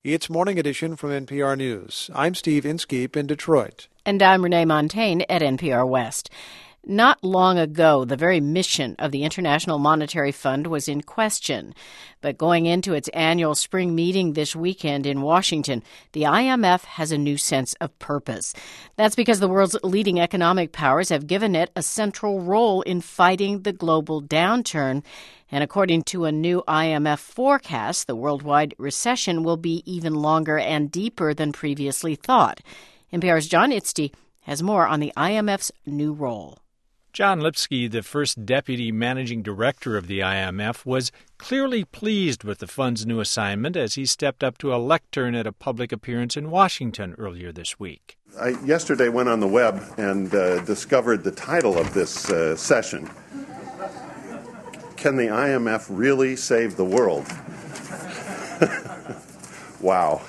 It's Morning Edition from NPR News. I'm Steve Inskeep in Detroit. And I'm Renee Montagne at NPR West. Not long ago, the very mission of the International Monetary Fund was in question. But going into its annual spring meeting this weekend in Washington, the IMF has a new sense of purpose. That's because the world's leading economic powers have given it a central role in fighting the global downturn. And according to a new IMF forecast, the worldwide recession will be even longer and deeper than previously thought. NPR's John Itzty has more on the IMF's new role. John Lipsky, the first deputy managing director of the IMF, was clearly pleased with the fund's new assignment as he stepped up to a lectern at a public appearance in Washington earlier this week. I yesterday went on the web and discovered the title of this session. Can the IMF really save the world? Wow.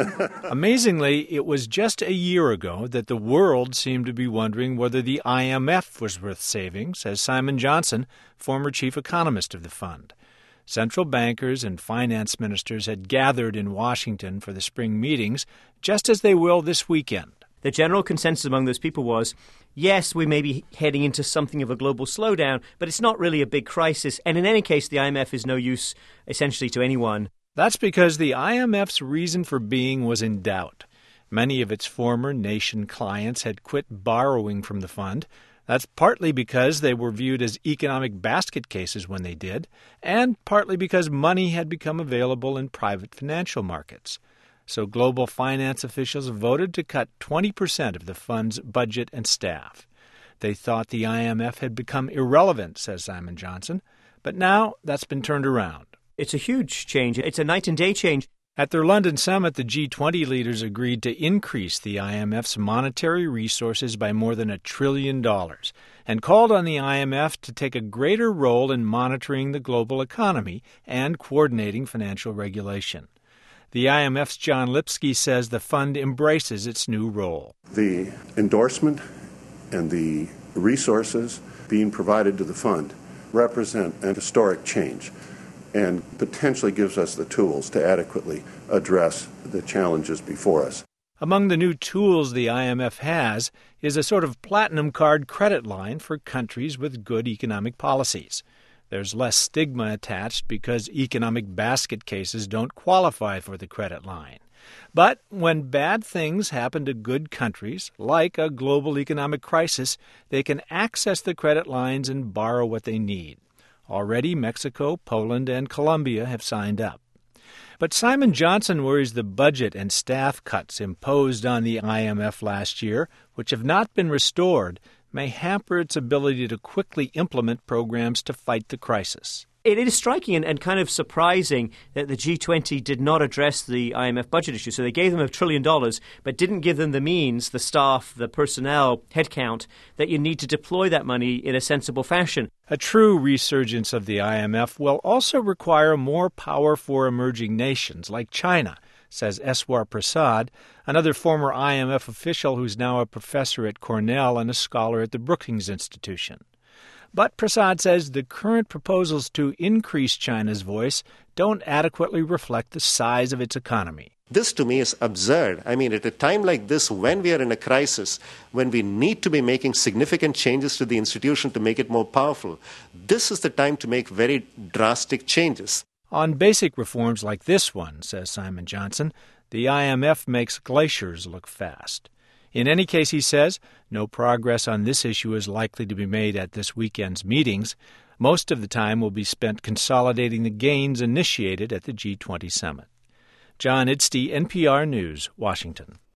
Amazingly, it was just a year ago that the world seemed to be wondering whether the IMF was worth saving, says Simon Johnson, former chief economist of the fund. Central bankers and finance ministers had gathered in Washington for the spring meetings, just as they will this weekend. The general consensus among those people was, yes, we may be heading into something of a global slowdown, but it's not really a big crisis, and in any case, the IMF is no use essentially to anyone. That's because the IMF's reason for being was in doubt. Many of its former nation clients had quit borrowing from the fund. That's partly because they were viewed as economic basket cases when they did, and partly because money had become available in private financial markets. So global finance officials voted to cut 20% of the fund's budget and staff. They thought the IMF had become irrelevant, says Simon Johnson, but now that's been turned around. It's a huge change. It's a night and day change. At their London summit, the G20 leaders agreed to increase the IMF's monetary resources by more than $1 trillion and called on the IMF to take a greater role in monitoring the global economy and coordinating financial regulation. The IMF's John Lipsky says the fund embraces its new role. The endorsement and the resources being provided to the fund represent an historic change and potentially gives us the tools to adequately address the challenges before us. Among the new tools the IMF has is a sort of platinum card credit line for countries with good economic policies. There's less stigma attached because economic basket cases don't qualify for the credit line. But when bad things happen to good countries, like a global economic crisis, they can access the credit lines and borrow what they need. Already, Mexico, Poland, and Colombia have signed up. But Simon Johnson worries the budget and staff cuts imposed on the IMF last year, which have not been restored, may hamper its ability to quickly implement programs to fight the crisis. It is striking and kind of surprising that the G20 did not address the IMF budget issue. So they gave them $1 trillion, but didn't give them the means, the staff, the personnel, headcount, that you need to deploy that money in a sensible fashion. A true resurgence of the IMF will also require more power for emerging nations like China, says Eswar Prasad, another former IMF official who's now a professor at Cornell and a scholar at the Brookings Institution. But Prasad says the current proposals to increase China's voice don't adequately reflect the size of its economy. This, to me, is absurd. I mean, at a time like this, when we are in a crisis, when we need to be making significant changes to the institution to make it more powerful, this is the time to make very drastic changes. On basic reforms like this one, says Simon Johnson, the IMF makes glaciers look fast. In any case, he says, no progress on this issue is likely to be made at this weekend's meetings. Most of the time will be spent consolidating the gains initiated at the G20 summit. John Itzty, NPR News, Washington.